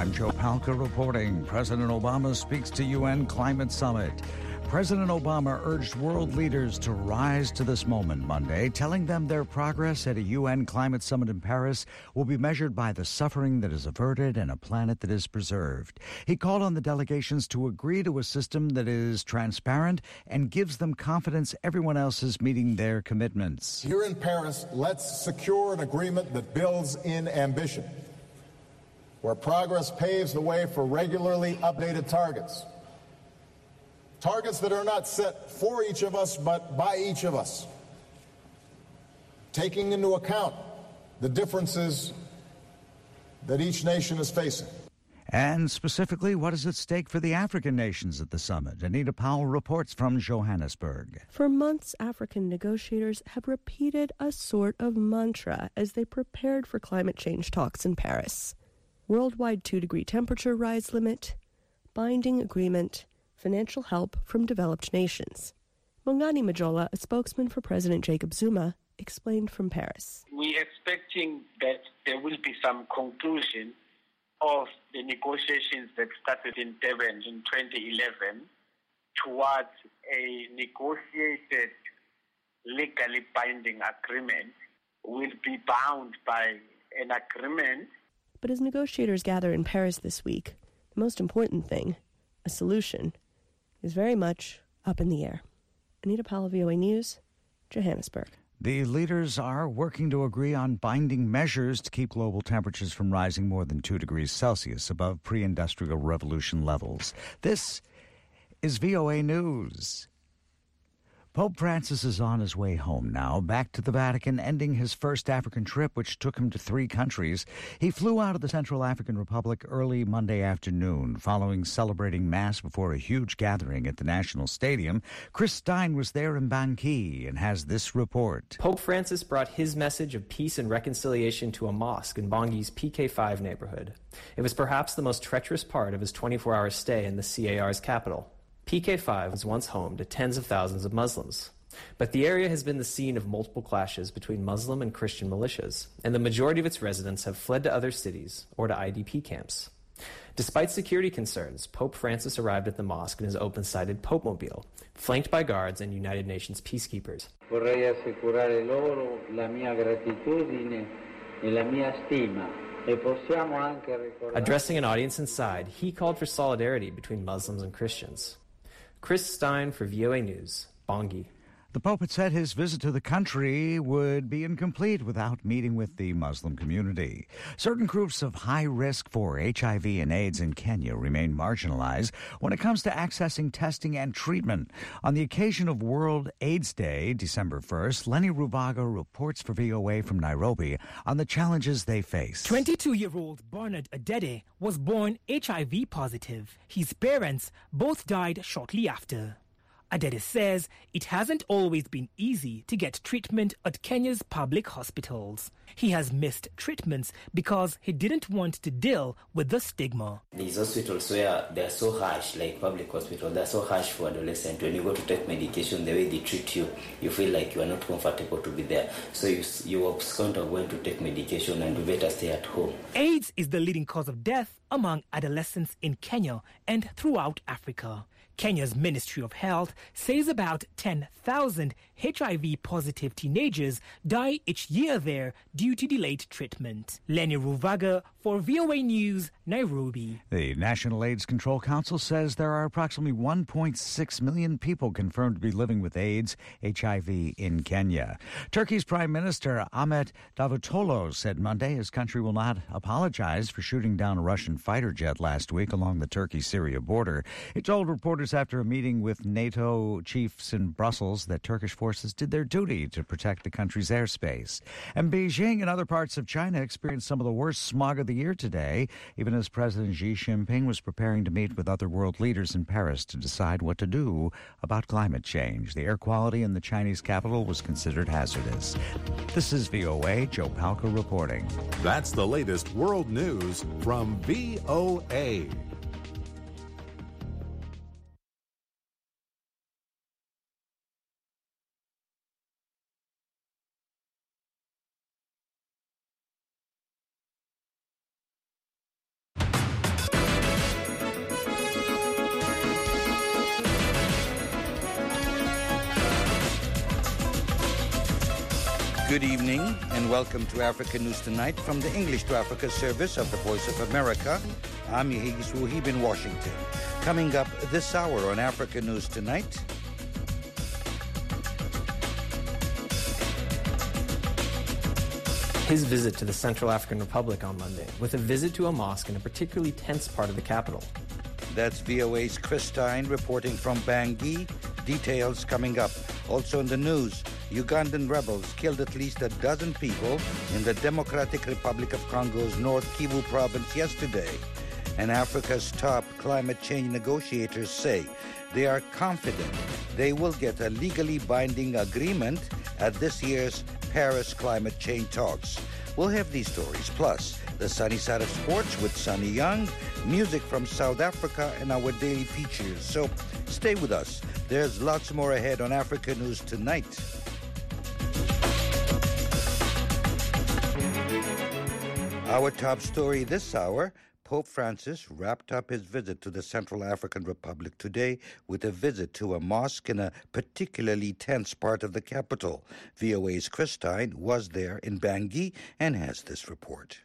I'm Joe Palca reporting. President Obama speaks to UN Climate Summit. President Obama urged world leaders to rise to this moment Monday, telling them their progress at a UN climate summit in Paris will be measured by the suffering that is averted and a planet that is preserved. He called on the delegations to agree to a system that is transparent and gives them confidence everyone else is meeting their commitments. Here in Paris, let's secure an agreement that builds in ambition, where progress paves the way for regularly updated targets. Targets that are not set for each of us, but by each of us, taking into account the differences that each nation is facing. And specifically, what is at stake for the African nations at the summit? Anita Powell reports from Johannesburg. For months, African negotiators have repeated a sort of mantra as they prepared for climate change talks in Paris. Worldwide 2-degree temperature rise limit, binding agreement, financial help from developed nations. Mongani Majola, a spokesman for President Jacob Zuma, explained from Paris. We're expecting that there will be some conclusion of the negotiations that started in Durban in 2011 towards a negotiated, legally binding agreement. Will be bound by an agreement. But as negotiators gather in Paris this week, the most important thing, a solution, is very much up in the air. Anita Powell, VOA News, Johannesburg. The leaders are working to agree on binding measures to keep global temperatures from rising more than 2 degrees Celsius above pre-industrial revolution levels. This is VOA News. Pope Francis is on his way home now, back to the Vatican, ending his first African trip, which took him to 3 countries. He flew out of the Central African Republic early Monday afternoon, following celebrating Mass before a huge gathering at the National Stadium. Chris Stein was there in Bangui and has this report. Pope Francis brought his message of peace and reconciliation to a mosque in Bangui's PK5 neighborhood. It was perhaps the most treacherous part of his 24-hour stay in the CAR's capital. PK5 was once home to tens of thousands of Muslims. But the area has been the scene of multiple clashes between Muslim and Christian militias, and the majority of its residents have fled to other cities or to IDP camps. Despite security concerns, Pope Francis arrived at the mosque in his open-sided Popemobile, flanked by guards and United Nations peacekeepers. Vorrei assicurare loro la mia gratitudine e la mia stima. Addressing an audience inside, he called for solidarity between Muslims and Christians. Chris Stein for VOA News, Bangui. The Pope had said his visit to the country would be incomplete without meeting with the Muslim community. Certain groups of high risk for HIV and AIDS in Kenya remain marginalized when it comes to accessing testing and treatment. On the occasion of World AIDS Day, December 1st, Lenny Ruvaga reports for VOA from Nairobi on the challenges they face. 22-year-old Bernard Adede was born HIV positive. His parents both died shortly after. Adede says it hasn't always been easy to get treatment at Kenya's public hospitals. He has missed treatments because he didn't want to deal with the stigma. These hospitals where they're so harsh, like public hospitals, they're so harsh for adolescents. When you go to take medication, the way they treat you, you feel like you are not comfortable to be there. So you abscond of going to take medication and you better stay at home. AIDS is the leading cause of death among adolescents in Kenya and throughout Africa. Kenya's Ministry of Health says about 10,000 HIV-positive teenagers die each year there due to delayed treatment. Lenny Ruvaga for VOA News, Nairobi. The National AIDS Control Council says there are approximately 1.6 million people confirmed to be living with AIDS, HIV in Kenya. Turkey's Prime Minister Ahmet Davutoglu said Monday his country will not apologize for shooting down a Russian fighter jet last week along the Turkey-Syria border. He told reporters after a meeting with NATO chiefs in Brussels that Turkish forces did their duty to protect the country's airspace. And Beijing and other parts of China experienced some of the worst smog of the year today, even as President Xi Jinping was preparing to meet with other world leaders in Paris to decide what to do about climate change. The air quality in the Chinese capital was considered hazardous. This is VOA, Joe Palca reporting. That's the latest world news from VOA. Good evening and welcome to Africa News Tonight from the English to Africa service of the Voice of America. I'm Yehigis Wuhib in Washington. Coming up this hour on Africa News Tonight, his visit to the Central African Republic on Monday, with a visit to a mosque in a particularly tense part of the capital. That's VOA's Chris Stein reporting from Bangui. Details coming up. Also in the news, Ugandan rebels killed at least a dozen people in the Democratic Republic of Congo's North Kivu province yesterday. And Africa's top climate change negotiators say they are confident they will get a legally binding agreement at this year's Paris climate change talks. We'll have these stories, plus the sunny side of sports with Sunny Young, music from South Africa, and our daily features. So stay with us. There's lots more ahead on Africa News Tonight. Our top story this hour, Pope Francis wrapped up his visit to the Central African Republic today with a visit to a mosque in a particularly tense part of the capital. VOA's Chris Stein was there in Bangui and has this report.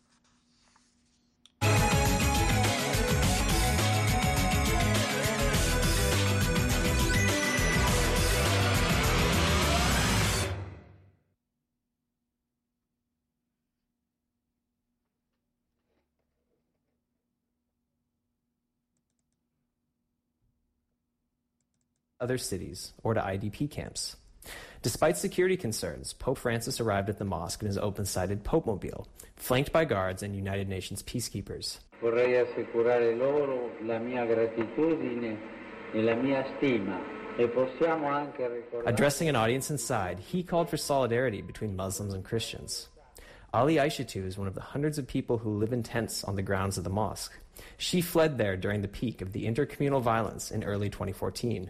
Other cities or to IDP camps. Despite security concerns, Pope Francis arrived at the mosque in his open-sided Pope-mobile, flanked by guards and United Nations peacekeepers. Vorrei assicurare loro la mia gratitudine e la mia stima. E possiamo anche ricordare... Addressing an audience inside, he called for solidarity between Muslims and Christians. Ali Aishatu is one of the hundreds of people who live in tents on the grounds of the mosque. She fled there during the peak of the intercommunal violence in early 2014.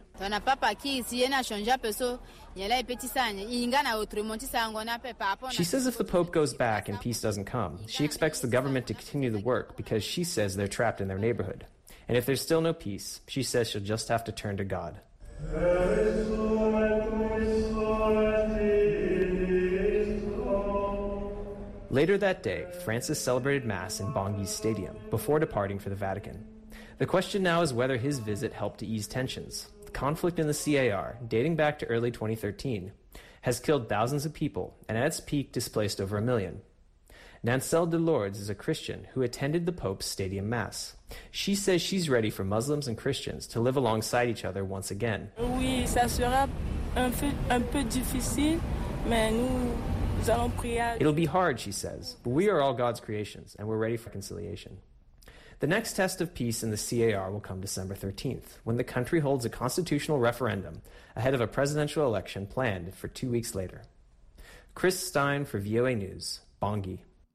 She says if the Pope goes back and peace doesn't come, she expects the government to continue the work because she says they're trapped in their neighborhood. And if there's still no peace, she says she'll just have to turn to God. Later that day, Francis celebrated Mass in Bangi's stadium before departing for the Vatican. The question now is whether his visit helped to ease tensions. The conflict in the CAR, dating back to early 2013, has killed thousands of people and at its peak displaced over 1 million. Nancelle de Lourdes is a Christian who attended the Pope's stadium Mass. She says she's ready for Muslims and Christians to live alongside each other once again. Oui, ça sera un peu difficile, mais nous... It'll be hard, she says, but we are all God's creations, and we're ready for reconciliation. The next test of peace in the CAR will come December 13th, when the country holds a constitutional referendum ahead of a presidential election planned for 2 weeks later. Chris Stein for VOA News, Bangui.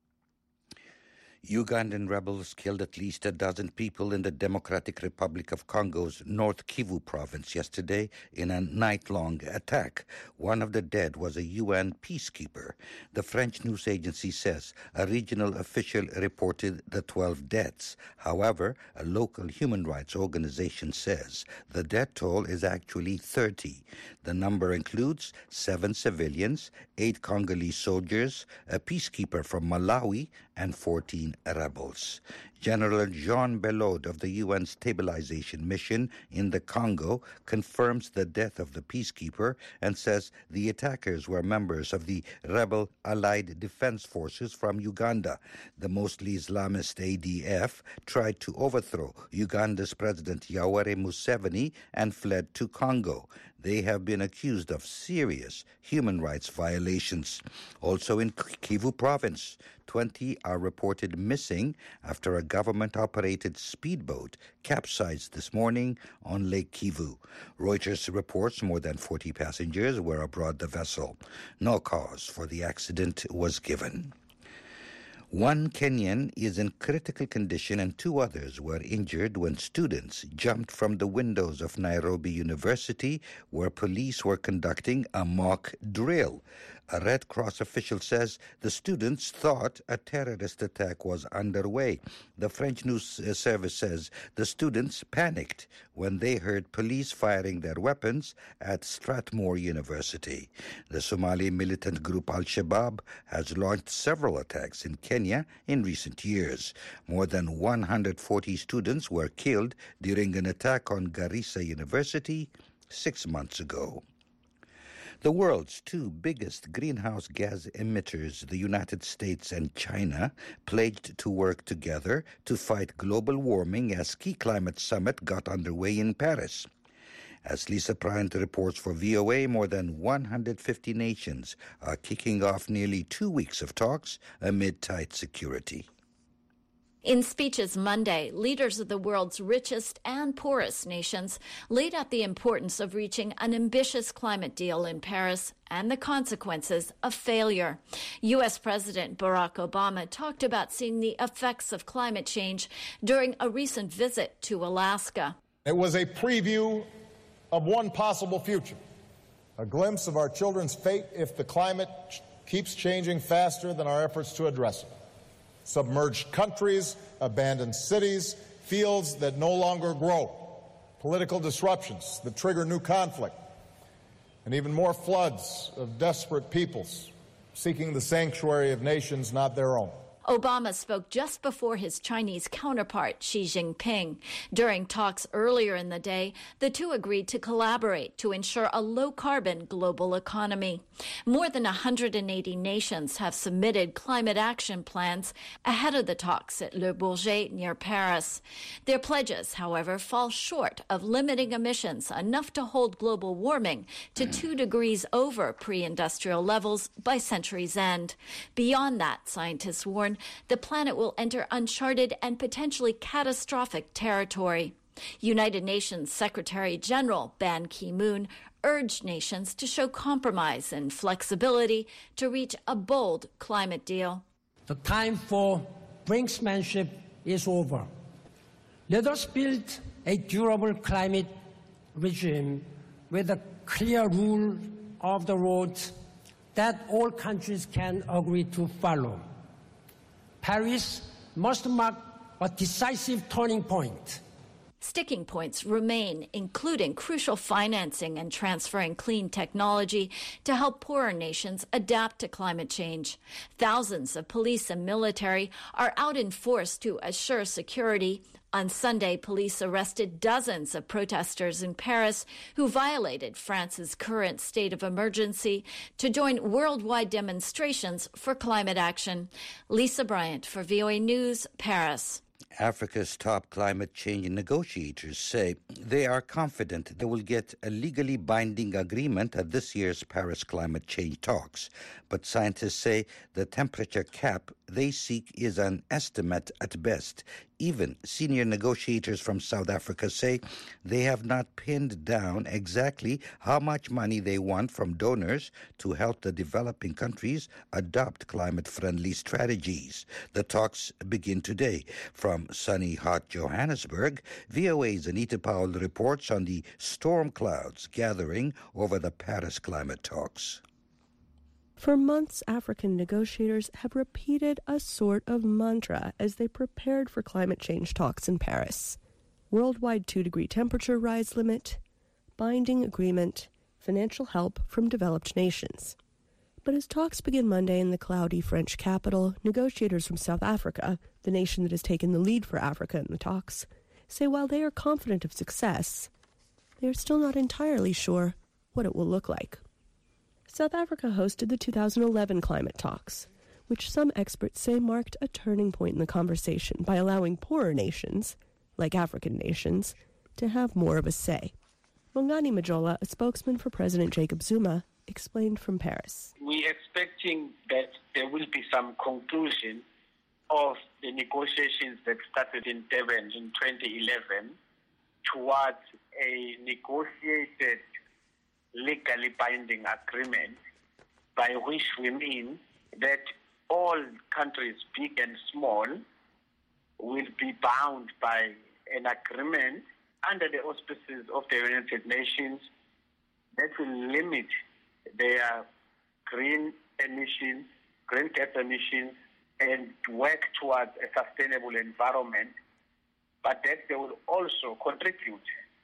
Ugandan rebels killed at least a dozen people in the Democratic Republic of Congo's North Kivu province yesterday in a night-long attack. One of the dead was a UN peacekeeper. The French news agency says a regional official reported the 12 deaths. However, a local human rights organization says the death toll is actually 30. The number includes 7 civilians, 8 Congolese soldiers, a peacekeeper from Malawi, and 14 rebels. General Jean Bellot of the UN Stabilization Mission in the Congo confirms the death of the peacekeeper and says the attackers were members of the rebel Allied Defense Forces from Uganda. The mostly Islamist ADF tried to overthrow Uganda's President Yoweri Museveni and fled to Congo. They have been accused of serious human rights violations. Also in Kivu province, 20 are reported missing after a government-operated speedboat capsized this morning on Lake Kivu. Reuters reports more than 40 passengers were aboard the vessel. No cause for the accident was given. One Kenyan is in critical condition and 2 others were injured when students jumped from the windows of Nairobi University where police were conducting a mock drill. A Red Cross official says the students thought a terrorist attack was underway. The French news service says the students panicked when they heard police firing their weapons at Strathmore University. The Somali militant group Al-Shabaab has launched several attacks in Kenya in recent years. More than 140 students were killed during an attack on Garissa University 6 months ago. The world's two biggest greenhouse gas emitters, the United States and China, pledged to work together to fight global warming as key climate summit got underway in Paris. As Lisa Bryant reports for VOA, more than 150 nations are kicking off nearly 2 weeks of talks amid tight security. In speeches Monday, leaders of the world's richest and poorest nations laid out the importance of reaching an ambitious climate deal in Paris and the consequences of failure. U.S. President Barack Obama talked about seeing the effects of climate change during a recent visit to Alaska. It was a preview of one possible future, a glimpse of our children's fate if the climate keeps changing faster than our efforts to address it. Submerged countries, abandoned cities, fields that no longer grow, political disruptions that trigger new conflict, and even more floods of desperate peoples seeking the sanctuary of nations not their own. Obama spoke just before his Chinese counterpart, Xi Jinping. During talks earlier in the day, the two agreed to collaborate to ensure a low-carbon global economy. More than 180 nations have submitted climate action plans ahead of the talks at Le Bourget near Paris. Their pledges, however, fall short of limiting emissions enough to hold global warming to 2 degrees over pre-industrial levels by century's end. Beyond that, scientists warn the planet will enter uncharted and potentially catastrophic territory. United Nations Secretary General Ban Ki-moon urged nations to show compromise and flexibility to reach a bold climate deal. The time for brinksmanship is over. Let us build a durable climate regime with a clear rule of the road that all countries can agree to follow. Paris must mark a decisive turning point. Sticking points remain, including crucial financing and transferring clean technology to help poorer nations adapt to climate change. Thousands of police and military are out in force to assure security. On Sunday, police arrested dozens of protesters in Paris who violated France's current state of emergency to join worldwide demonstrations for climate action. Lisa Bryant for VOA News, Paris. Africa's top climate change negotiators say they are confident they will get a legally binding agreement at this year's Paris climate change talks. But scientists say the temperature cap they seek is an estimate at best. Even senior negotiators from South Africa say they have not pinned down exactly how much money they want from donors to help the developing countries adopt climate-friendly strategies. The talks begin today. From sunny, hot Johannesburg, VOA's Anita Powell reports on the storm clouds gathering over the Paris climate talks. For months, African negotiators have repeated a sort of mantra as they prepared for climate change talks in Paris. Worldwide 2-degree temperature rise limit, binding agreement, financial help from developed nations. But as talks begin Monday in the cloudy French capital, negotiators from South Africa, the nation that has taken the lead for Africa in the talks, say while they are confident of success, they are still not entirely sure what it will look like. South Africa hosted the 2011 climate talks, which some experts say marked a turning point in the conversation by allowing poorer nations, like African nations, to have more of a say. Mongani Majola, a spokesman for President Jacob Zuma, explained from Paris. We're expecting that there will be some conclusion of the negotiations that started in Durban in 2011 towards a negotiated legally binding agreement, by which we mean that all countries, big and small, will be bound by an agreement under the auspices of the United Nations that will limit their green gas emissions, and work towards a sustainable environment, but that they will also contribute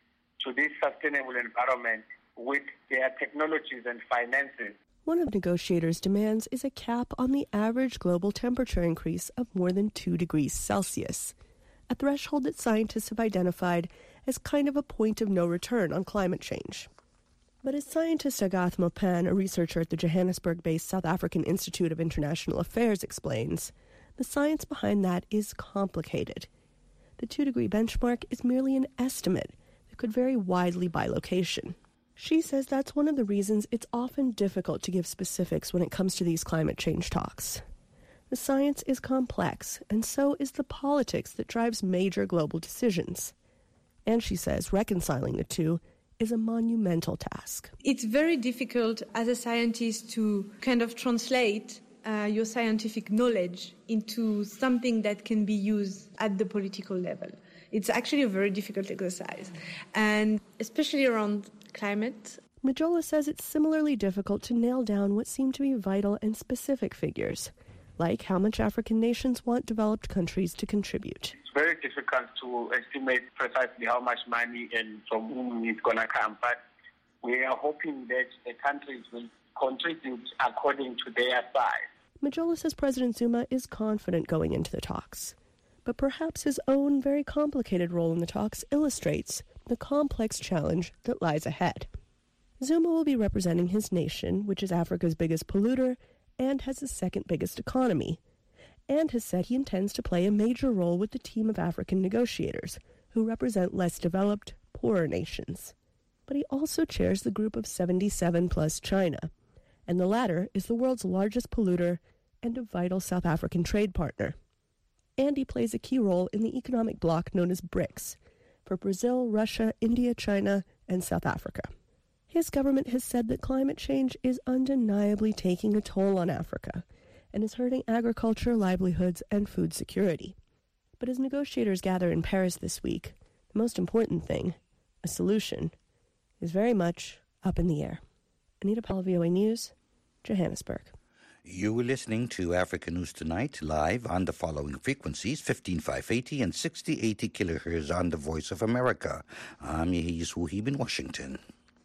to this sustainable environment with their technologies and finances. One of the negotiators' demands is a cap on the average global temperature increase of more than 2 degrees Celsius, a threshold that scientists have identified as kind of a point of no return on climate change. But as scientist Agath Mopan, a researcher at the Johannesburg-based South African Institute of International Affairs, explains, the science behind that is complicated. The 2-degree benchmark is merely an estimate that could vary widely by location. She says that's one of the reasons it's often difficult to give specifics when it comes to these climate change talks. The science is complex, and so is the politics that drives major global decisions. And she says reconciling the two is a monumental task. It's very difficult as a scientist to kind of translate your scientific knowledge into something that can be used at the political level. It's actually a very difficult exercise, and especially around climate. Majola says it's similarly difficult to nail down what seem to be vital and specific figures, like how much African nations want developed countries to contribute. It's very difficult to estimate precisely how much money and from whom it's going to come, but we are hoping that the countries will contribute according to their size. Majola says President Zuma is confident going into the talks, but perhaps his own very complicated role in the talks illustrates the complex challenge that lies ahead. Zuma will be representing his nation, which is Africa's biggest polluter and has the second biggest economy, and has said he intends to play a major role with the team of African negotiators who represent less developed, poorer nations. But he also chairs the group of 77 plus China, and the latter is the world's largest polluter and a vital South African trade partner. And he plays a key role in the economic bloc known as BRICS, for Brazil, Russia, India, China, and South Africa. His government has said that climate change is undeniably taking a toll on Africa and is hurting agriculture, livelihoods, and food security. But as negotiators gather in Paris this week, the most important thing, a solution, is very much up in the air. Anita Powell, VOA News, Johannesburg. You were listening to Africa News Tonight, live on the following frequencies, 15580 and 6080 kilohertz on the Voice of America. I'm Yehis Wuhib in Washington.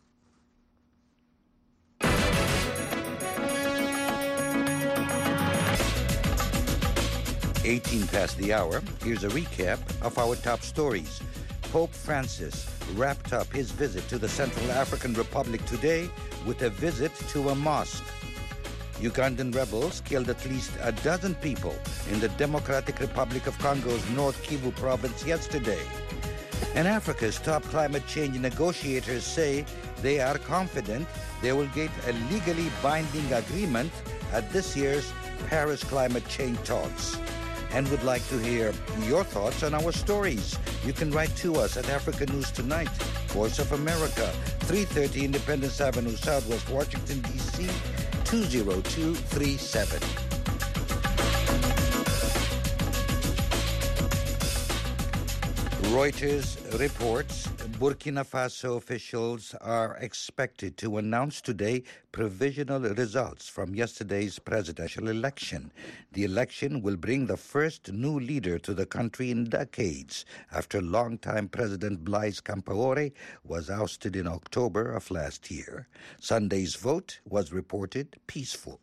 $18 past the hour. Here's a recap of our top stories. Pope Francis wrapped up his visit to the Central African Republic today with a visit to a mosque. Ugandan rebels killed at least a dozen people in the Democratic Republic of Congo's North Kivu province yesterday. And Africa's top climate change negotiators say they are confident they will get a legally binding agreement at this year's Paris climate change talks. And would like to hear your thoughts on our stories. You can write to us at Africa News Tonight, Voice of America, 330 Independence Avenue, Southwest Washington, D.C., 20237. Reuters reports Burkina Faso officials are expected to announce today provisional results from yesterday's presidential election. The election will bring the first new leader to the country in decades after longtime President Blaise Compaoré was ousted in October of last year. Sunday's vote was reported peaceful.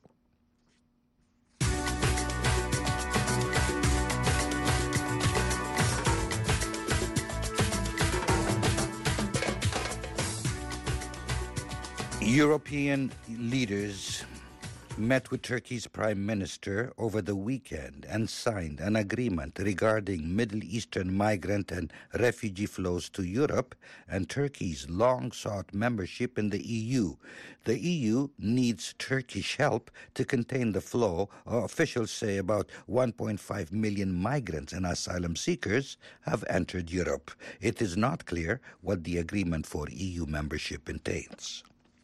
European leaders met with Turkey's prime minister over the weekend and signed an agreement regarding Middle Eastern migrant and refugee flows to Europe and Turkey's long-sought membership in the EU. The EU needs Turkish help to contain the flow. Officials say about 1.5 million migrants and asylum seekers have entered Europe. It is not clear what the agreement for EU membership entails.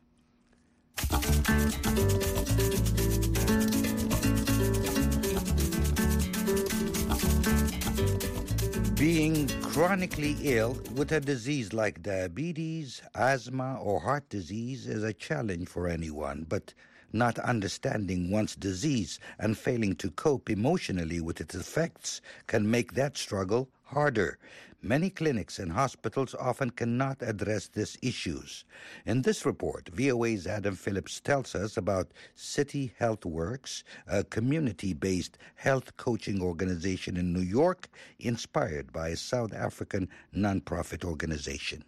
Being chronically ill with a disease like diabetes, asthma, or heart disease is a challenge for anyone, but Not understanding one's disease and failing to cope emotionally with its effects can make that struggle harder. Many clinics and hospitals often cannot address these issues. In this report, VOA's Adam Phillips tells us about City Health Works, a community-based health coaching organization in New York, inspired by a South African nonprofit organization.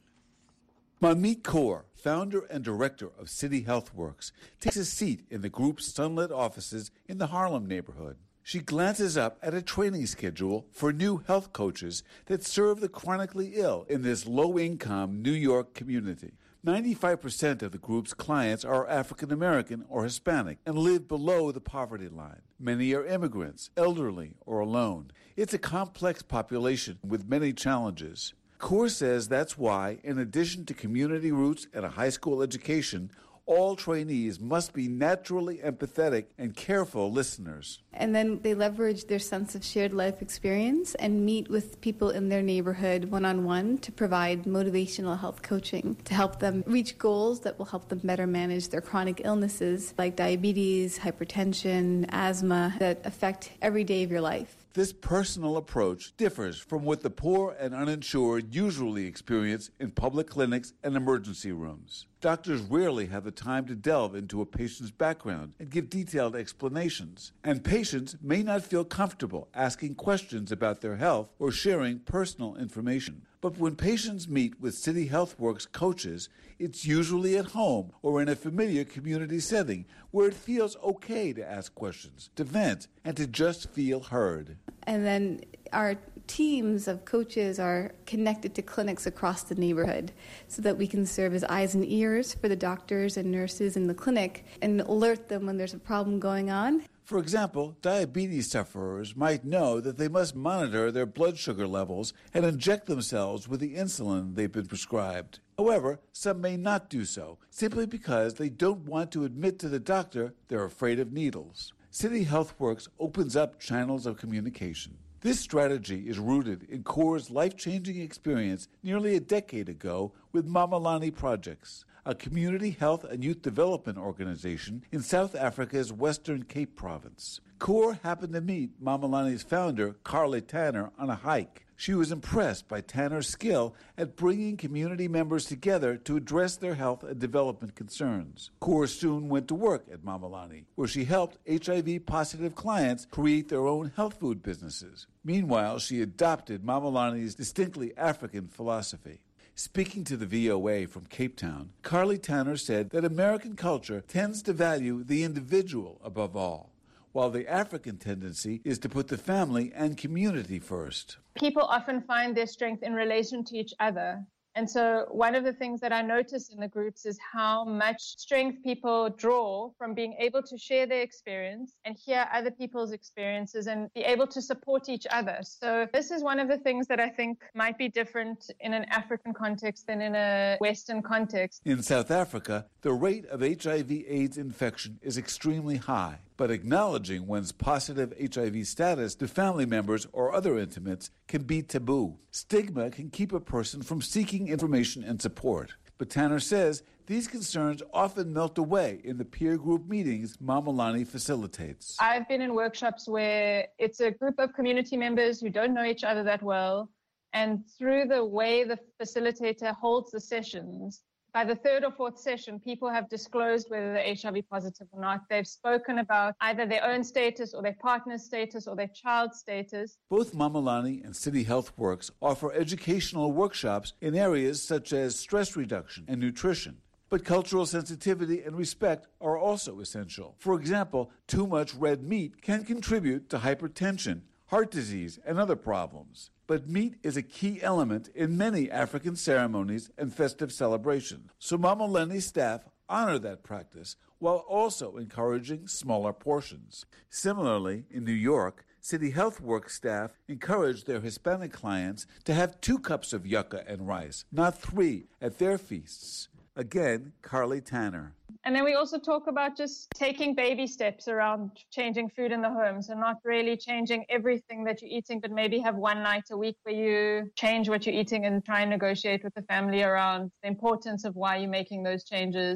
Manmeet Kaur, founder and director of City Health Works, takes a seat in the group's sunlit offices in the Harlem neighborhood. She glances up at a training schedule for new health coaches that serve the chronically ill in this low-income New York community. 95% of the group's clients are African American or Hispanic and live below the poverty line. Many are immigrants, elderly, or alone. It's a complex population with many challenges. Kaur says that's why, in addition to community roots and a high school education, all trainees must be naturally empathetic and careful listeners. And then they leverage their sense of shared life experience and meet with people in their neighborhood one-on-one to provide motivational health coaching to help them reach goals that will help them better manage their chronic illnesses like diabetes, hypertension, asthma that affect every day of your life. This personal approach differs from what the poor and uninsured usually experience in public clinics and emergency rooms. Doctors rarely have the time to delve into a patient's background and give detailed explanations, and patients may not feel comfortable asking questions about their health or sharing personal information. But when patients meet with City Health Works coaches, it's usually at home or in a familiar community setting where it feels okay to ask questions, to vent, and to just feel heard. And then our teams of coaches are connected to clinics across the neighborhood so that we can serve as eyes and ears for the doctors and nurses in the clinic and alert them when there's a problem going on. For example, diabetes sufferers might know that they must monitor their blood sugar levels and inject themselves with the insulin they've been prescribed. However, some may not do so, simply because they don't want to admit to the doctor they're afraid of needles. City Health Works opens up channels of communication. This strategy is rooted in Kaur's life-changing experience nearly a decade ago with Mamelani Projects, a community health and youth development organization in South Africa's Western Cape province. Kaur happened to meet Mamelani's founder, Carly Tanner, on a hike. She was impressed by Tanner's skill at bringing community members together to address their health and development concerns. Kaur soon went to work at Mamelani, where she helped HIV-positive clients create their own health food businesses. Meanwhile, she adopted Mamelani's distinctly African philosophy. Speaking to the VOA from Cape Town, Carly Tanner said that American culture tends to value the individual above all, while the African tendency is to put the family and community first. People often find their strength in relation to each other. And so one of the things that I notice in the groups is how much strength people draw from being able to share their experience and hear other people's experiences and be able to support each other. So this is one of the things that I think might be different in an African context than in a Western context. In South Africa, the rate of HIV/AIDS infection is extremely high, but acknowledging one's positive HIV status to family members or other intimates can be taboo. Stigma can keep a person from seeking information and support. But Tanner says these concerns often melt away in the peer group meetings Mamelani facilitates. I've been in workshops where it's a group of community members who don't know each other that well, and through the way the facilitator holds the sessions, by the third or fourth session, people have disclosed whether they're HIV positive or not. They've spoken about either their own status or their partner's status or their child's status. Both Mamelani and City Health Works offer educational workshops in areas such as stress reduction and nutrition. But cultural sensitivity and respect are also essential. For example, too much red meat can contribute to hypertension, heart disease, and other problems. But meat is a key element in many African ceremonies and festive celebrations. So Mamelani's staff honor that practice while also encouraging smaller portions. Similarly, in New York, City Health Works staff encourage their Hispanic clients to have 2 cups of yucca and rice, not 3, at their feasts. Again, Carly Tanner. And then we also talk about just taking baby steps around changing food in the home. So not really changing everything that you're eating, but maybe have one night a week where you change what you're eating and try and negotiate with the family around the importance of why you're making those changes.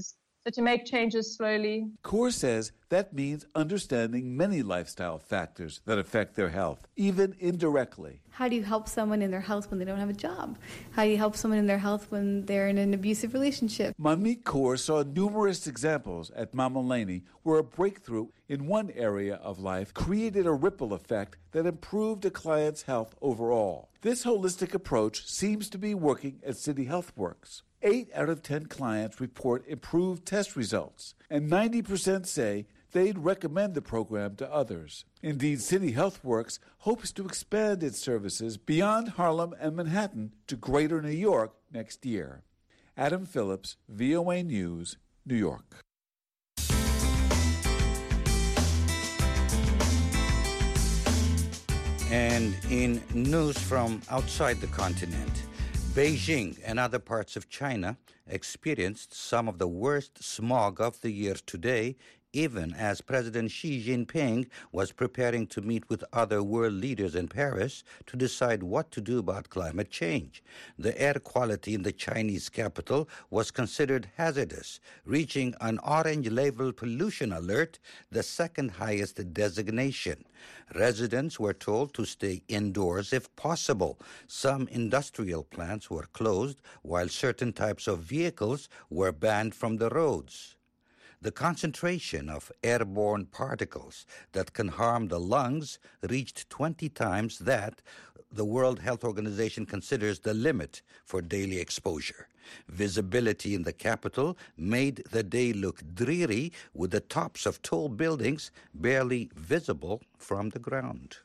So to make changes slowly. Kaur says that means understanding many lifestyle factors that affect their health, even indirectly. How do you help someone in their health when they don't have a job? How do you help someone in their health when they're in an abusive relationship? Manmeet Kaur saw numerous examples at Mama Laney where a breakthrough in one area of life created a ripple effect that improved a client's health overall. This holistic approach seems to be working at City Health Works. 8 out of 10 clients report improved test results, and 90% say they'd recommend the program to others. Indeed, City Health Works hopes to expand its services beyond Harlem and Manhattan to Greater New York next year. Adam Phillips, VOA News, New York. And in news from outside the continent, Beijing and other parts of China experienced some of the worst smog of the year today, even as President Xi Jinping was preparing to meet with other world leaders in Paris to decide what to do about climate change. The air quality in the Chinese capital was considered hazardous, reaching an orange level pollution alert, the second highest designation. Residents were told to stay indoors if possible. Some industrial plants were closed, while certain types of vehicles were banned from the roads. The concentration of airborne particles that can harm the lungs reached 20 times that the World Health Organization considers the limit for daily exposure. Visibility in the capital made the day look dreary, with the tops of tall buildings barely visible from the ground.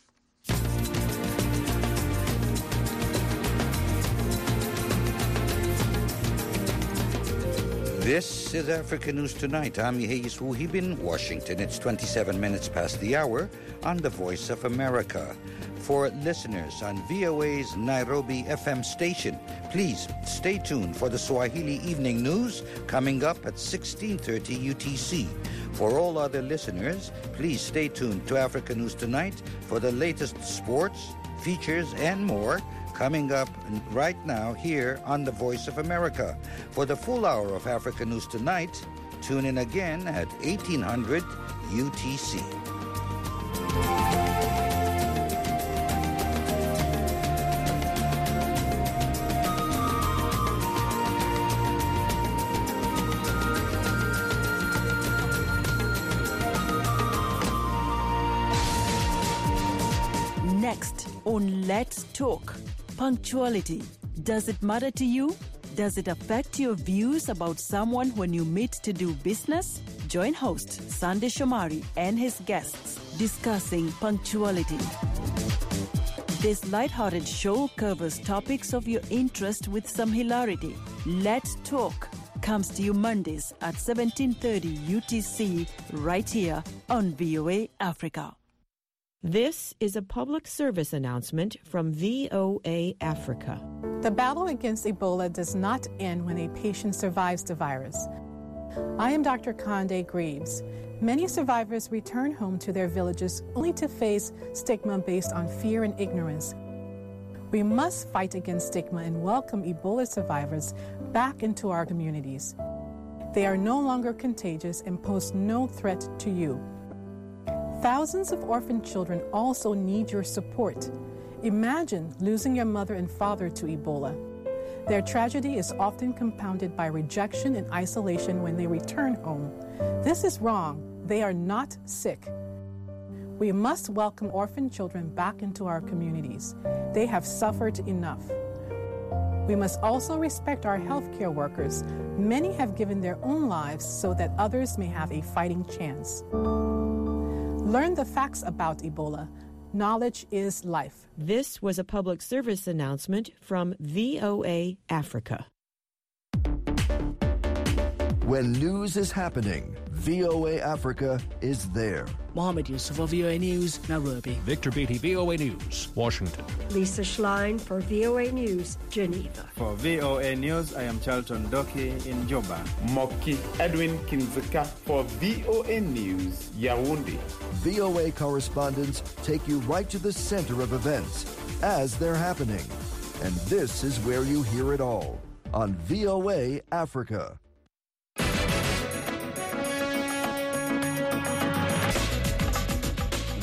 This is Africa News Tonight. I'm Yehis Wuhib in Washington. It's 27 minutes past the hour on the Voice of America. For listeners on VOA's Nairobi FM station, please stay tuned for the Swahili Evening News coming up at 16:30 UTC. For all other listeners, please stay tuned to Africa News Tonight for the latest sports, features, and more coming up right now here on the Voice of America. For the full hour of Africa News Tonight, tune in again at 1800 UTC. Next on Let's Talk. Punctuality. Does it matter to you? Does it affect your views about someone when you meet to do business? Join host Sandy Shomari and his guests discussing punctuality. This lighthearted show covers topics of your interest with some hilarity. Let's Talk comes to you Mondays at 17:30 UTC right here on VOA Africa. This is a public service announcement from VOA Africa. The battle against Ebola does not end when a patient survives the virus. I am Dr. Conde Greaves. Many survivors return home to their villages only to face stigma based on fear and ignorance. We must fight against stigma and welcome Ebola survivors back into our communities. They are no longer contagious and pose no threat to you. Thousands of orphan children also need your support. Imagine losing your mother and father to Ebola. Their tragedy is often compounded by rejection and isolation when they return home. This is wrong. They are not sick. We must welcome orphan children back into our communities. They have suffered enough. We must also respect our healthcare workers. Many have given their own lives so that others may have a fighting chance. Learn the facts about Ebola. Knowledge is life. This was a public service announcement from VOA Africa. When news is happening, VOA Africa is there. Mohammed Yusuf for VOA News, Nairobi. Victor Beatty, VOA News, Washington. Lisa Schlein for VOA News, Geneva. For VOA News, I am Charlton Doki in Juba. Moki Edwin Kinzika for VOA News, Yaoundé. VOA correspondents take you right to the center of events as they're happening. And this is where you hear it all on VOA Africa.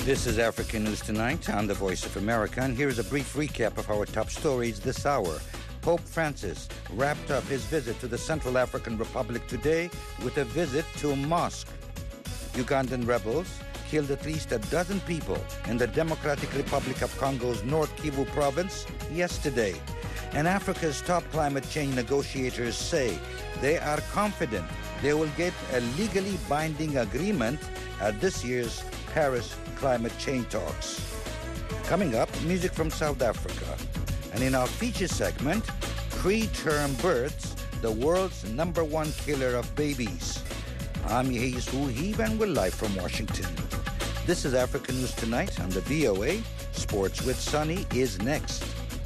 This is African News Tonight on the Voice of America, and here's a brief recap of our top stories this hour. Pope Francis wrapped up his visit to the Central African Republic today with a visit to a mosque. Ugandan rebels killed at least a dozen people in the Democratic Republic of Congo's North Kivu province yesterday. And Africa's top climate change negotiators say they are confident they will get a legally binding agreement at this year's Paris climate change talks. Coming up, music from South Africa. And in our feature segment, preterm births, the world's #1 killer of babies. I'm Yehiz Huhiv, and we're live from Washington. This is African News Tonight on the VOA. Sports with Sunny is next.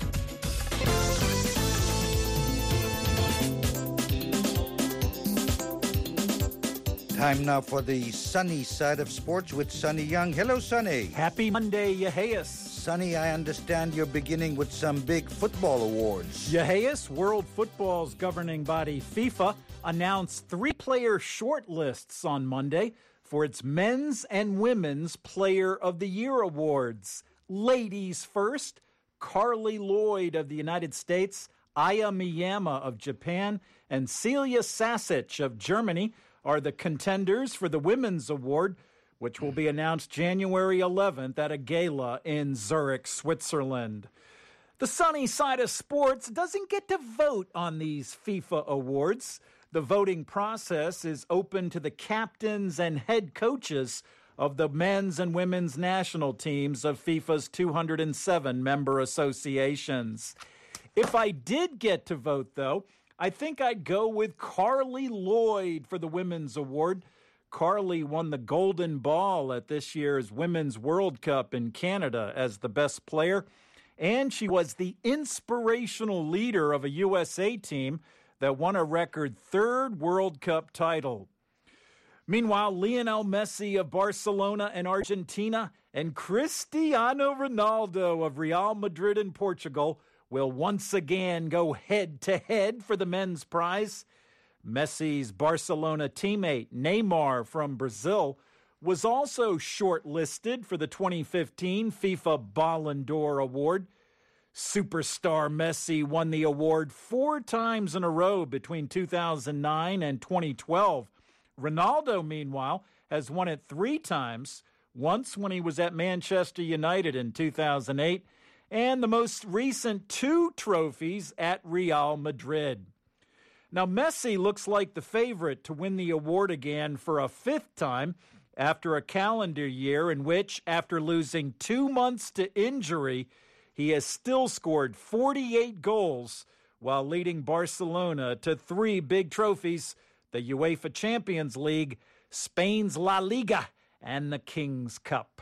Time now for the sunny side of sports with Sunny Young. Hello, Sunny. Happy Monday, Yehias. Sunny, I understand you're beginning with some big football awards. Yehias, World Football's governing body, FIFA, announced 3-player shortlists on Monday for its Men's and Women's Player of the Year awards. Ladies first, Carly Lloyd of the United States, Aya Miyama of Japan, and Celia Sasic of Germany are the contenders for the Women's Award, which will be announced January 11th at a gala in Zurich, Switzerland. The sunny side of sports doesn't get to vote on these FIFA awards. The voting process is open to the captains and head coaches of the men's and women's national teams of FIFA's 207 member associations. If I did get to vote, though, I think I'd go with Carly Lloyd for the Women's Award. Carly won the Golden Ball at this year's Women's World Cup in Canada as the best player, and she was the inspirational leader of a USA team that won a record 3rd World Cup title. Meanwhile, Lionel Messi of Barcelona and Argentina and Cristiano Ronaldo of Real Madrid and Portugal will once again go head-to-head for the men's prize. Messi's Barcelona teammate, Neymar from Brazil, was also shortlisted for the 2015 FIFA Ballon d'Or award. Superstar Messi won the award 4 times in a row between 2009 and 2012. Ronaldo, meanwhile, has won it 3 times, once when he was at Manchester United in 2008, and the most recent 2 trophies at Real Madrid. Now, Messi looks like the favorite to win the award again for a 5th time after a calendar year in which, after losing 2 months to injury, he has still scored 48 goals while leading Barcelona to 3 big trophies: the UEFA Champions League, Spain's La Liga, and the King's Cup.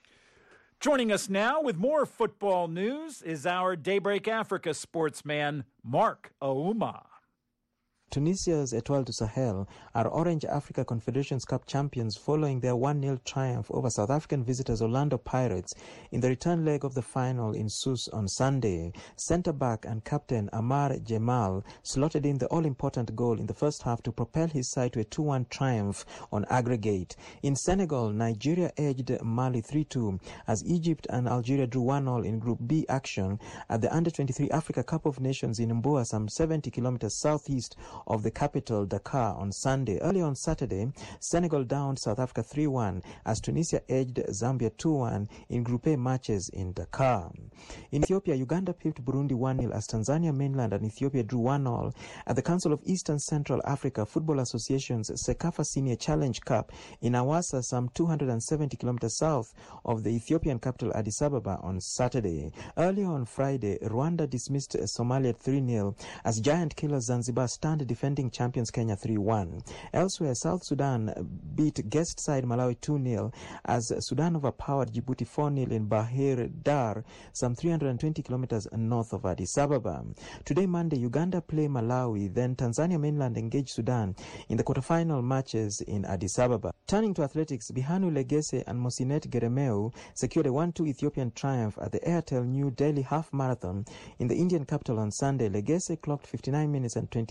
Joining us now with more football news is our Daybreak Africa sportsman, Mark Ouma. Tunisia's Etoile du Sahel are Orange Africa Confederations Cup champions following their 1-0 triumph over South African visitors Orlando Pirates in the return leg of the final in Sousse on Sunday. Centre-back and captain Amar Jemal slotted in the all-important goal in the first half to propel his side to a 2-1 triumph on aggregate. In Senegal, Nigeria edged Mali 3-2 as Egypt and Algeria drew 1-1 in Group B action at the Under-23 Africa Cup of Nations in Mboa, some 70 kilometers southeast of the capital, Dakar, on Sunday. Early on Saturday, Senegal downed South Africa 3-1 as Tunisia edged Zambia 2-1 in Group A matches in Dakar. In Ethiopia, Uganda pipped Burundi 1-0 as Tanzania mainland and Ethiopia drew 1-1 at the Council of Eastern Central Africa Football Association's Sekafa Senior Challenge Cup in Awassa, some 270 kilometers south of the Ethiopian capital Addis Ababa on Saturday. Earlier on Friday, Rwanda dismissed Somalia 3-0 as giant killer Zanzibar stunned defending champions Kenya 3-1. Elsewhere, South Sudan beat guest side Malawi 2-0 as Sudan overpowered Djibouti 4-0 in Bahir Dar, some 320 kilometers north of Addis Ababa. Today, Monday, Uganda play Malawi, then Tanzania mainland engage Sudan in the quarterfinal matches in Addis Ababa. Turning to athletics, Bihanu Legese and Mosinet Geremeu secured a 1-2 Ethiopian triumph at the Airtel New Delhi Half Marathon in the Indian capital on Sunday. Legese clocked 59 minutes and 20 seconds.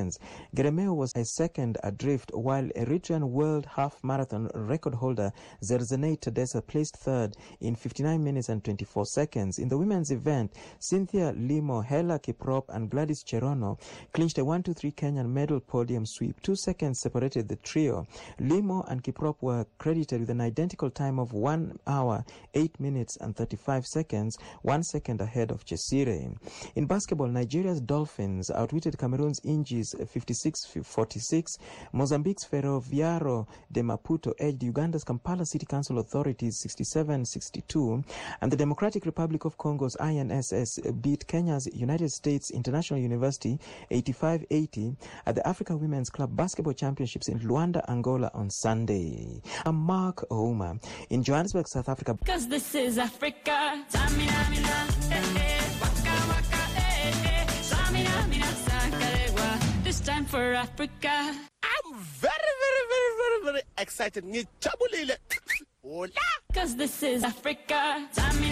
seconds. Geremeu was a second adrift, while Eritrean World Half Marathon record holder Zerzanate Tadessa placed third in 59 minutes and 24 seconds. In the women's event, Cynthia Limo, Hela Kiprop and Gladys Cherono clinched a 1-2-3 Kenyan medal podium sweep. 2 seconds separated the trio. Limo and Kiprop were credited with an identical time of 1 hour, 8 minutes and 35 seconds, 1 second ahead of Chesire. In basketball, Nigeria's Dolphins outwitted Cameroon's Ingis 56-46. Mozambique's Ferroviario de Maputo edged Uganda's Kampala City Council authorities 67-62. And the Democratic Republic of Congo's INSS beat Kenya's United States International University 85-80 at the Africa Women's Club Basketball Championships in Luanda, Angola on Sunday. I'm Mark Ouma in Johannesburg, South Africa. Because this is Africa. This time for Africa. I'm very excited. Because this is Africa.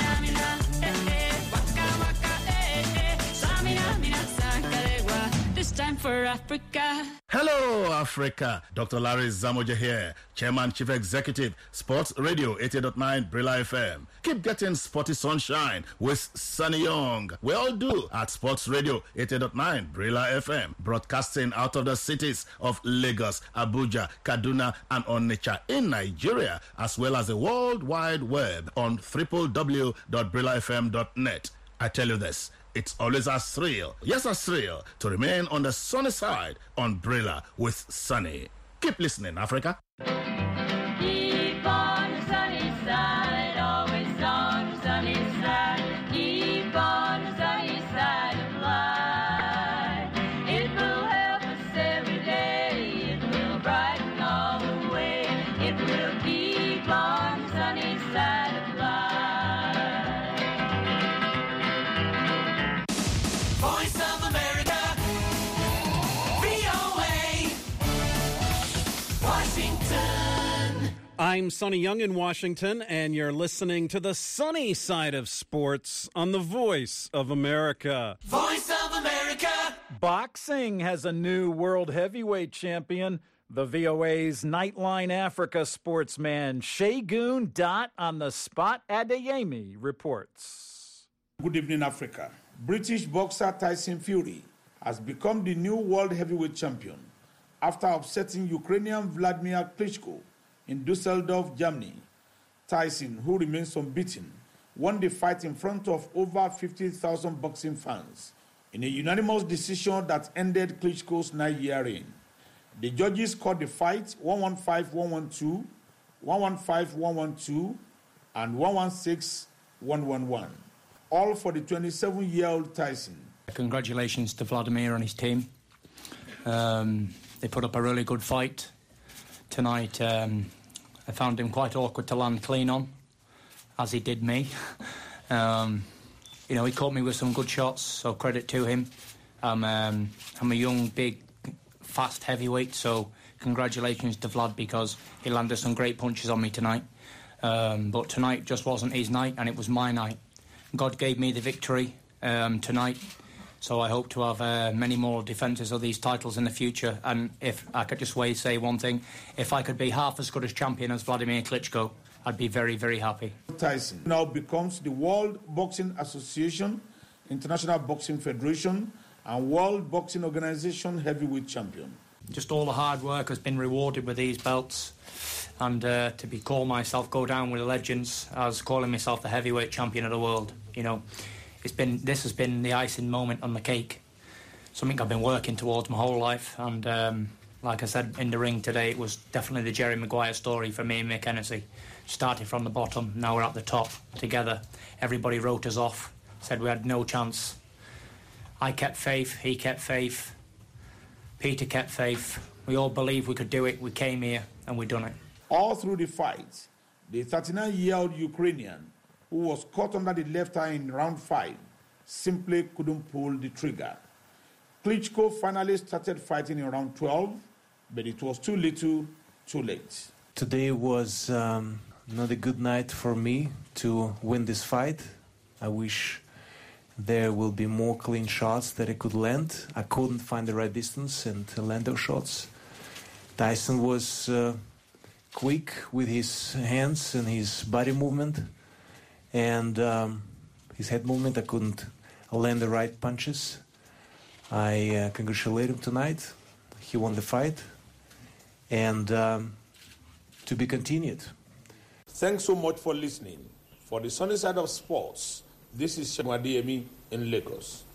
This time for Africa. Hello, Africa. Dr. Larry Zamoja here, Chairman, Chief Executive, Sports Radio 80.9 Brilla FM. Keep getting sporty sunshine with Sunny Young. We all do at Sports Radio 80.9 Brilla FM, broadcasting out of the cities of Lagos, Abuja, Kaduna, and Onitsha in Nigeria, as well as the World Wide Web on www.brillafm.net. I tell you this, it's always a thrill, yes, a thrill, to remain on the sunny side on Brilla with Sunny. Keep listening, Africa. Keep on the sunny side, always on the sunny side. Keep on the sunny side of life. It will help us every day. It will brighten all the way. It will keep on the sunny side of life. Voice of America, VOA, Washington. I'm Sonny Young in Washington, and you're listening to the sunny side of sports on the Voice of America. Voice of America. Boxing has a new world heavyweight champion. The VOA's Nightline Africa sportsman Segun Dot on the spot Adeyemi reports. Good evening, Africa. British boxer Tyson Fury has become the new world heavyweight champion after upsetting Ukrainian Vladimir Klitschko in Dusseldorf, Germany. Tyson, who remains unbeaten, won the fight in front of over 50,000 boxing fans in a unanimous decision that ended Klitschko's 9-year reign. The judges called the fight 115-112, 115-112, and 116-111. All for the 27-year-old Tyson. Congratulations to Vladimir and his team. They put up a really good fight tonight. I found him quite awkward to land clean on, as he did me. He caught me with some good shots, so credit to him. I'm a young, big, fast heavyweight, so congratulations to Vlad because he landed some great punches on me tonight. But tonight just wasn't his night, and it was my night. God gave me the victory tonight, so I hope to have many more defences of these titles in the future. And if I could just say one thing, if I could be half as good as champion as Vladimir Klitschko, I'd be very, very happy. Tyson now becomes the World Boxing Association, International Boxing Federation, and World Boxing Organization heavyweight champion. Just all the hard work has been rewarded with these belts. And to go down with the legends as calling myself the heavyweight champion of the world. This has been the icing moment on the cake. Something I've been working towards my whole life. And like I said in the ring today, it was definitely the Jerry Maguire story for me and Mick Hennessy. Started from the bottom, now we're at the top together. Everybody wrote us off, said we had no chance. I kept faith, he kept faith, Peter kept faith. We all believed we could do it. We came here and we done it. All through the fight, the 39-year-old Ukrainian, who was caught under the left eye in round 5, simply couldn't pull the trigger. Klitschko finally started fighting in round 12, but it was too little, too late. Today was not a good night for me to win this fight. I wish there will be more clean shots that I could land. I couldn't find the right distance and land those shots. Tyson was quick with his hands and his body movement, and his head movement. I couldn't land the right punches. I congratulate him tonight. He won the fight, and to be continued. Thanks so much for listening. For the sunny side of sports, this is Segun Adeyemi in Lagos.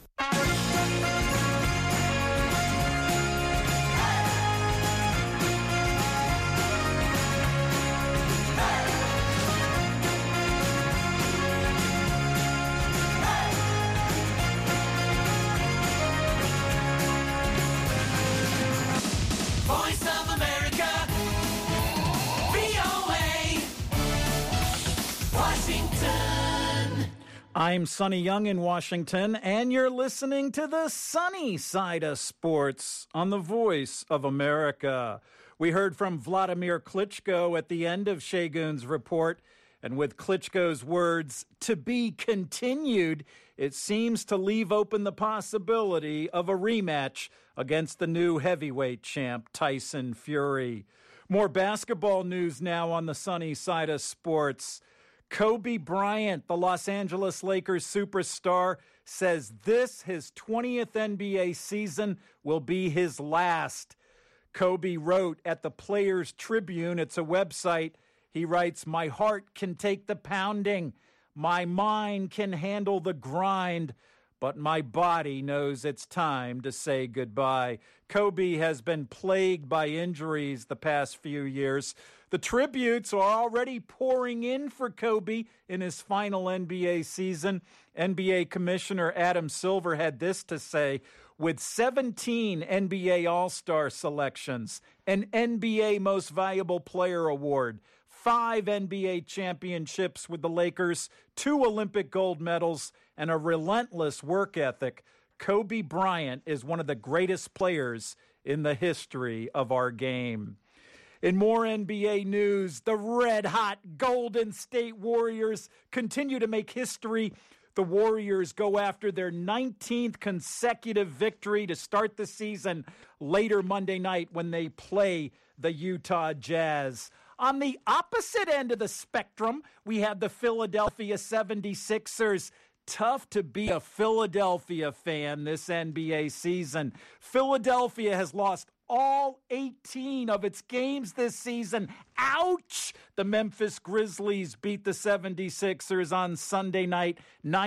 Voice of America, VOA, Washington. I'm Sonny Young in Washington, and you're listening to the sunny side of sports on the Voice of America. We heard from Vladimir Klitschko at the end of Shagun's report, and with Klitschko's words, "to be continued," it seems to leave open the possibility of a rematch against the new heavyweight champ, Tyson Fury. More basketball news now on the sunny side of sports. Kobe Bryant, the Los Angeles Lakers superstar, says this, his 20th NBA season, will be his last. Kobe wrote at the Players Tribune, it's a website, he writes, "My heart can take the pounding. My mind can handle the grind, but my body knows it's time to say goodbye." Kobe has been plagued by injuries the past few years. The tributes are already pouring in for Kobe in his final NBA season. NBA Commissioner Adam Silver had this to say, "With 17 NBA All-Star selections, an NBA Most Valuable Player Award, 5 NBA championships with the Lakers, 2 Olympic gold medals, and a relentless work ethic, Kobe Bryant is one of the greatest players in the history of our game." In more NBA news, the red-hot Golden State Warriors continue to make history. The Warriors go after their 19th consecutive victory to start the season later Monday night when they play the Utah Jazz. On the opposite end of the spectrum, we have the Philadelphia 76ers. Tough to be a Philadelphia fan this NBA season. Philadelphia has lost all 18 of its games this season. Ouch! The Memphis Grizzlies beat the 76ers on Sunday night,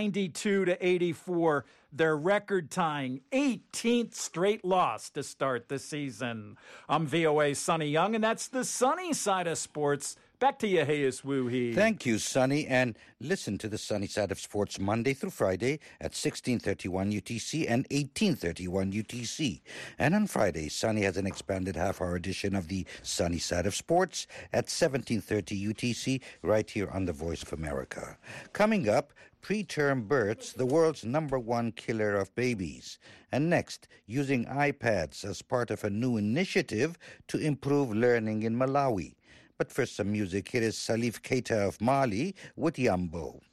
92-84. Their record-tying 18th straight loss to start the season. I'm VOA Sonny Young, and that's the sunny side of sports. Back to you, Hayes Woohee. Thank you, Sonny. And listen to the Sunny Side of Sports Monday through Friday at 1631 UTC and 1831 UTC. And on Friday, Sonny has an expanded half-hour edition of the Sunny Side of Sports at 1730 UTC right here on the Voice of America. Coming up, preterm births, the world's #1 killer of babies. And next, using iPads as part of a new initiative to improve learning in Malawi. But first, some music. Here is Salif Keita of Mali with Yambo.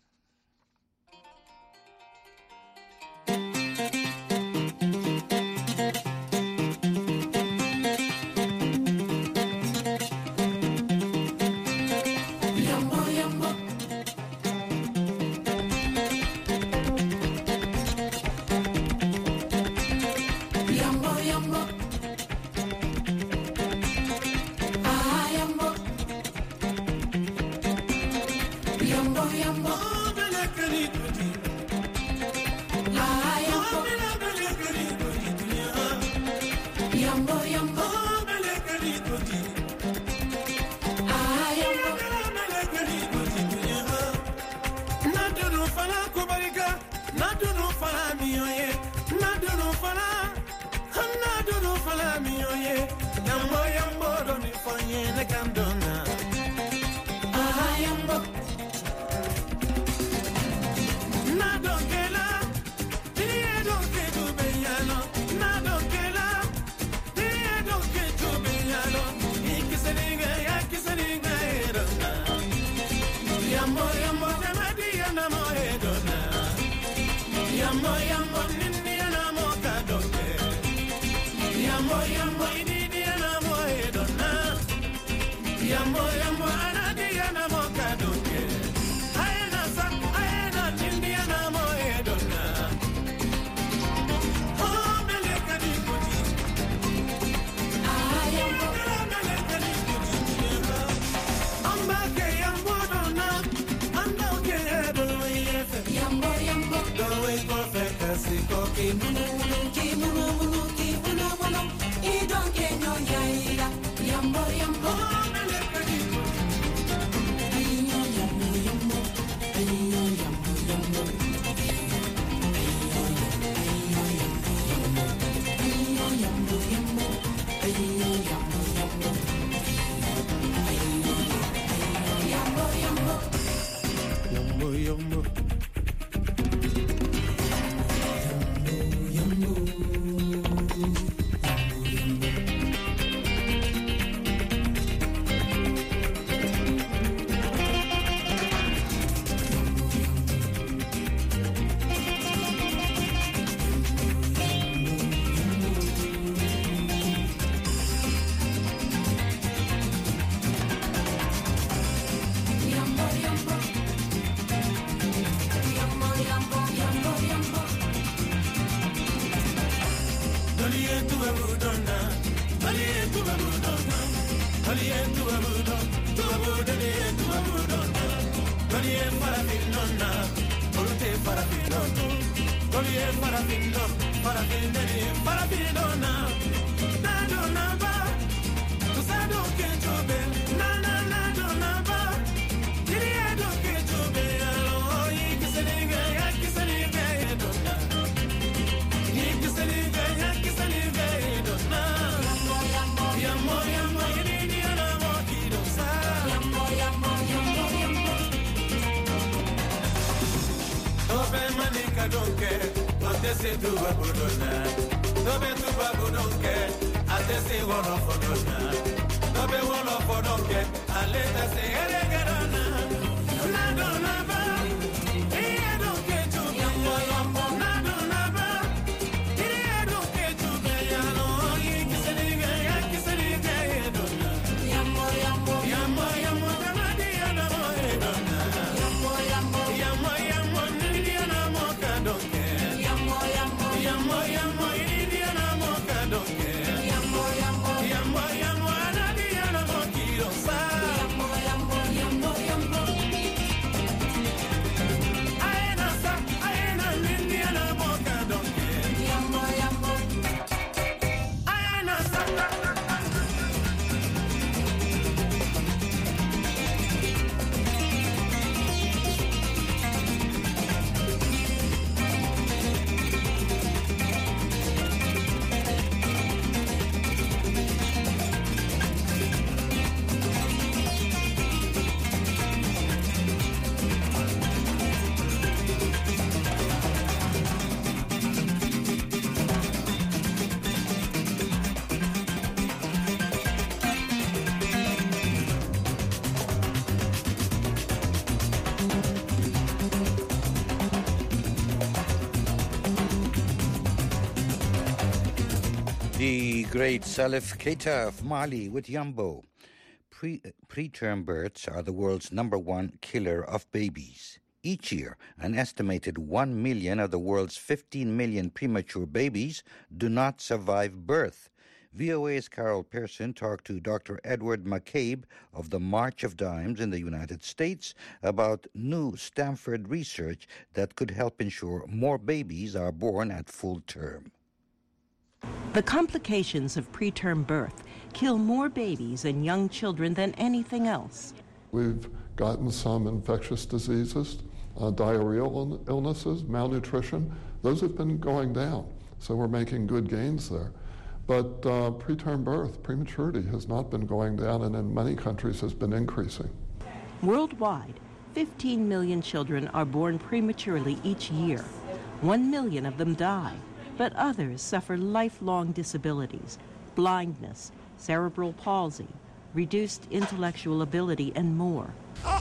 Yambo, Yambo, yambo, anadiana mokadoke. Aena sak, aena tindiana moedona. Oh, meleka di kodi. Ayambo, meleka di kodi. Ambake yambo dona, andauke edolo yefe. Yambo, yambo, dowe kofeka sikoki munu munu ki munu munu ki munu munu. Idonke no yaira. Yambo, yambo. The great Salif Keita of Mali with Yambo. Preterm births are the world's #1 killer of babies. Each year, an estimated 1 million of the world's 15 million premature babies do not survive birth. VOA's Carol Pearson talked to Dr. Edward McCabe of the March of Dimes in the United States about new Stanford research that could help ensure more babies are born at full term. The complications of preterm birth kill more babies and young children than anything else. We've gotten some infectious diseases, diarrheal illnesses, malnutrition. Those have been going down, so we're making good gains there. But preterm birth, prematurity, has not been going down, and in many countries has been increasing. Worldwide, 15 million children are born prematurely each year. 1 million of them die, but others suffer lifelong disabilities, blindness, cerebral palsy, reduced intellectual ability, and more.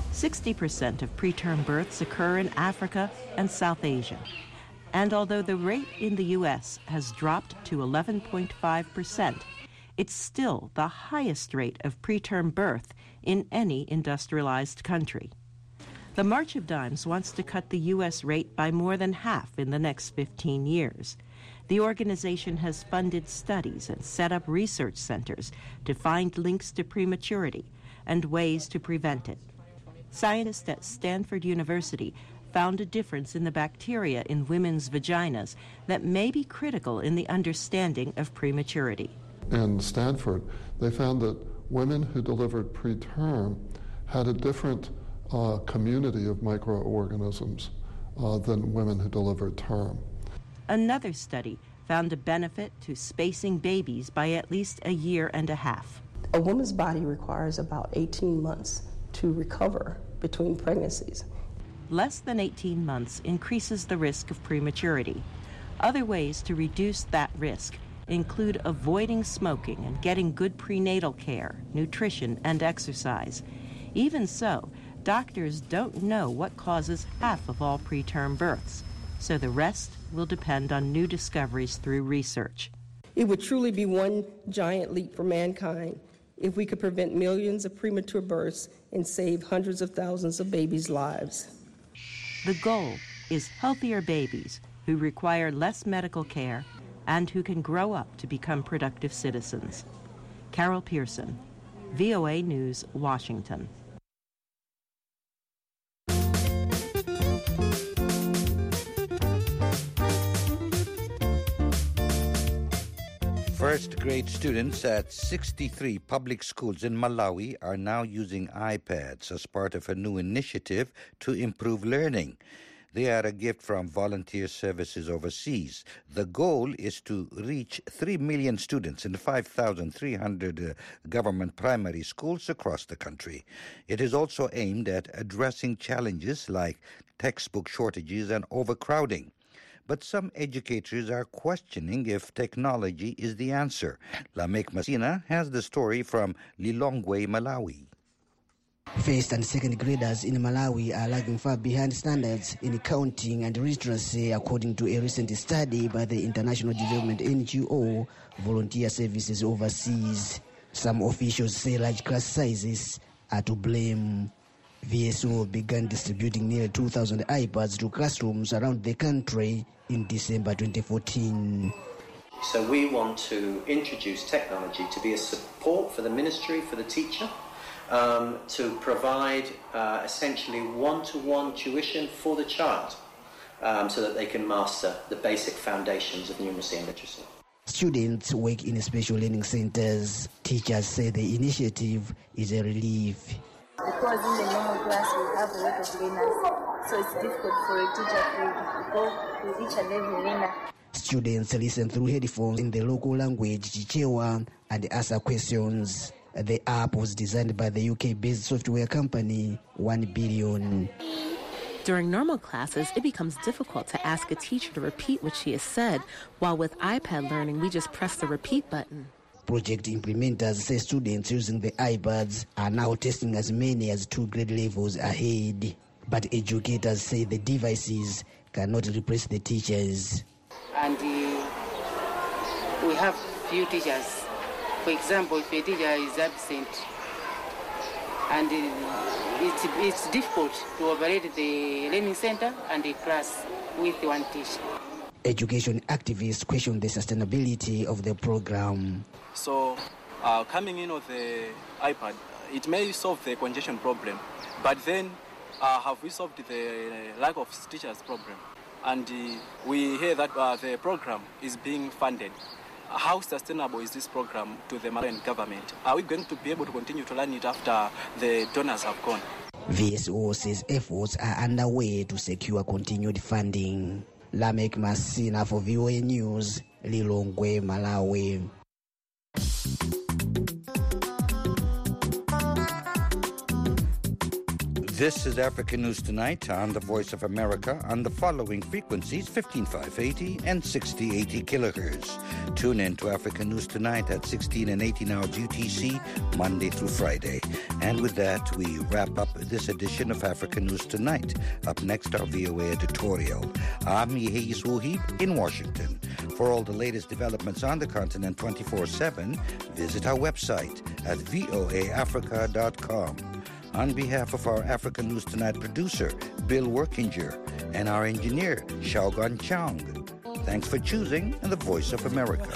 60% of preterm births occur in Africa and South Asia. And although the rate in the U.S. has dropped to 11.5%, It's still the highest rate of preterm birth in any industrialized country. The March of Dimes wants to cut the U.S. rate by more than half in the next 15 years. The organization has funded studies and set up research centers to find links to prematurity and ways to prevent it. Scientists at Stanford University found a difference in the bacteria in women's vaginas that may be critical in the understanding of prematurity. In Stanford, they found that women who delivered preterm had a different community of microorganisms than women who delivered term. Another study found a benefit to spacing babies by at least a year and a half. A woman's body requires about 18 months to recover between pregnancies. Less than 18 months increases the risk of prematurity. Other ways to reduce that risk include avoiding smoking and getting good prenatal care, nutrition, and exercise. Even so, doctors don't know what causes half of all preterm births, so the rest will depend on new discoveries through research. It would truly be one giant leap for mankind if we could prevent millions of premature births and save hundreds of thousands of babies' lives. The goal is healthier babies who require less medical care and who can grow up to become productive citizens. Carol Pearson, VOA News, Washington. First-grade students at 63 public schools in Malawi are now using iPads as part of a new initiative to improve learning. They are a gift from volunteer services overseas. The goal is to reach 3 million students in 5,300 government primary schools across the country. It is also aimed at addressing challenges like textbook shortages and overcrowding. But some educators are questioning if technology is the answer. Lamek Masina has the story from Lilongwe, Malawi. First and second graders in Malawi are lagging far behind standards in counting and literacy, according to a recent study by the international development NGO Volunteer Services Overseas. Some officials say large class sizes are to blame. VSO began distributing nearly 2,000 iPads to classrooms around the country in December 2014. So we want to introduce technology to be a support for the ministry, for the teacher, to provide essentially one-to-one tuition for the child so that they can master the basic foundations of numeracy and literacy. Students work in special learning centers. Teachers say the initiative is a relief. Because in the normal class we have a lot of learners, so it's difficult for a teacher to go to each and every learner. Students listen through headphones in the local language, Chichewa, and answer questions. The app was designed by the UK-based software company 1 Billion. During normal classes, it becomes difficult to ask a teacher to repeat what she has said, while with iPad learning, we just press the repeat button. Project implementers say students using the iPads are now testing as many as 2 grade levels ahead. But educators say the devices cannot replace the teachers. And we have few teachers. For example, if a teacher is absent, and it's difficult to operate the learning center and the class with one teacher. Education activists question the sustainability of the program. So, coming in with the iPad, it may solve the congestion problem, but then have we solved the lack of teachers problem? And we hear that the program is being funded. How sustainable is this program to the Malawian government? Are we going to be able to continue to run it after the donors have gone? VSO says efforts are underway to secure continued funding. Lamek Masina for VOA News, Lilongwe, Malawi. This is Africa News Tonight on the Voice of America on the following frequencies, 15580 and 6080 kilohertz. Tune in to Africa News Tonight at 16 and 18 hours UTC, Monday through Friday. And with that, we wrap up this edition of Africa News Tonight. Up next, our VOA editorial. I'm Yehei Suhi in Washington. For all the latest developments on the continent 24/7, visit our website at voaafrica.com. On behalf of our Africa News Tonight producer, Bill Workinger, and our engineer, Xiaogan Chang, thanks for choosing the Voice of America.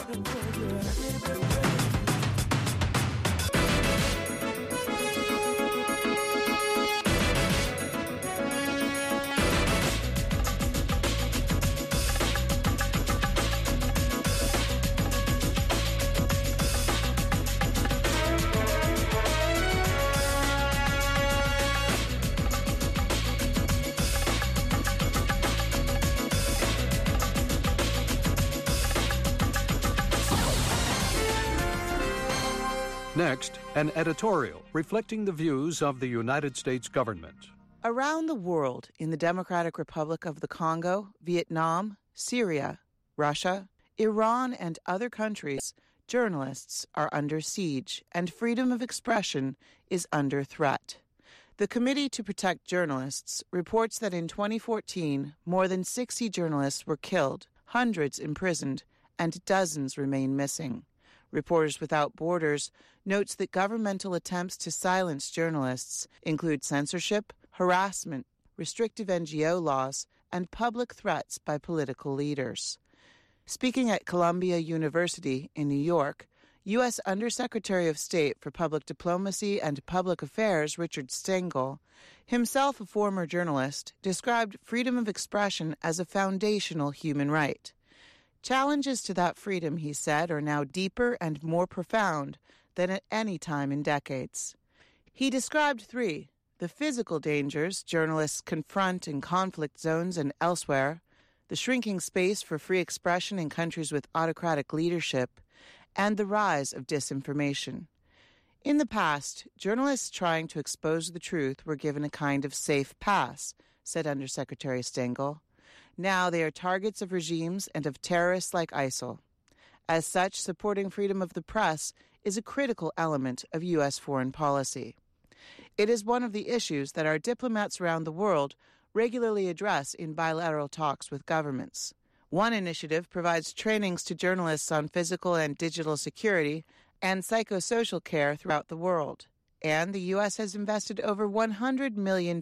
Next, an editorial reflecting the views of the United States government. Around the world, in the Democratic Republic of the Congo, Vietnam, Syria, Russia, Iran, and other countries, journalists are under siege and freedom of expression is under threat. The Committee to Protect Journalists reports that in 2014, more than 60 journalists were killed, hundreds imprisoned, and dozens remain missing. Reporters Without Borders notes that governmental attempts to silence journalists include censorship, harassment, restrictive NGO laws, and public threats by political leaders. Speaking at Columbia University in New York, U.S. Undersecretary of State for Public Diplomacy and Public Affairs Richard Stengel, himself a former journalist, described freedom of expression as a foundational human right. Challenges to that freedom, he said, are now deeper and more profound than at any time in decades. He described three: the physical dangers journalists confront in conflict zones and elsewhere, the shrinking space for free expression in countries with autocratic leadership, and the rise of disinformation. In the past, journalists trying to expose the truth were given a kind of safe pass, said Undersecretary Stengel. Now they are targets of regimes and of terrorists like ISIL. As such, supporting freedom of the press is a critical element of U.S. foreign policy. It is one of the issues that our diplomats around the world regularly address in bilateral talks with governments. One initiative provides trainings to journalists on physical and digital security and psychosocial care throughout the world. And the U.S. has invested over $100 million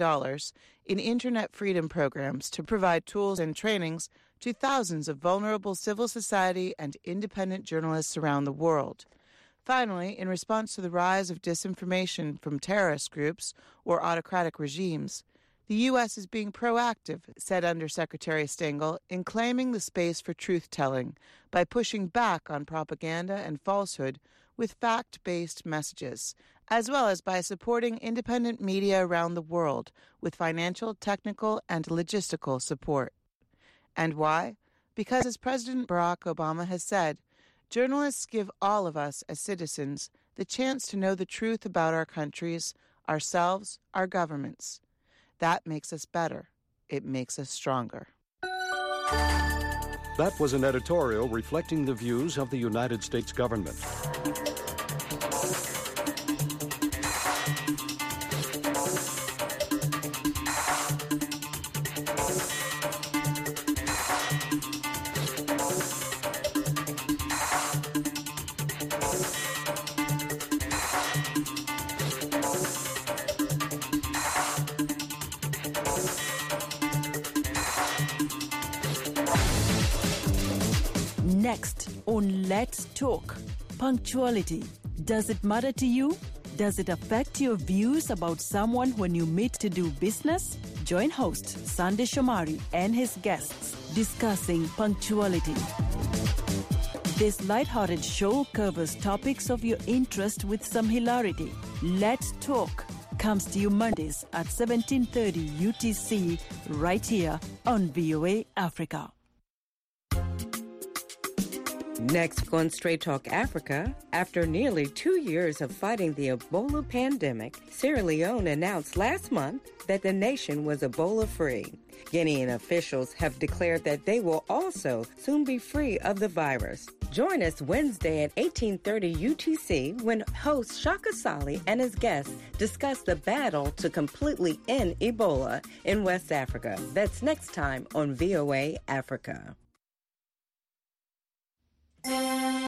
in Internet freedom programs to provide tools and trainings to thousands of vulnerable civil society and independent journalists around the world. Finally, in response to the rise of disinformation from terrorist groups or autocratic regimes, the U.S. is being proactive, said Undersecretary Stengel, in claiming the space for truth-telling by pushing back on propaganda and falsehood with fact-based messages, as well as by supporting independent media around the world with financial, technical, and logistical support. And why? Because, as President Barack Obama has said, journalists give all of us as citizens the chance to know the truth about our countries, ourselves, our governments. That makes us better. It makes us stronger. That was an editorial reflecting the views of the United States government. Next on Let's Talk, punctuality. Does it matter to you? Does it affect your views about someone when you meet to do business? Join host Sandy Shomari and his guests discussing punctuality. This lighthearted show covers topics of your interest with some hilarity. Let's Talk comes to you Mondays at 17:30 UTC right here on VOA Africa. Next on Straight Talk Africa, after nearly 2 years of fighting the Ebola pandemic, Sierra Leone announced last month that the nation was Ebola-free. Guinean officials have declared that they will also soon be free of the virus. Join us Wednesday at 18:30 UTC when host Shaka Sali and his guests discuss the battle to completely end Ebola in West Africa. That's next time on VOA Africa.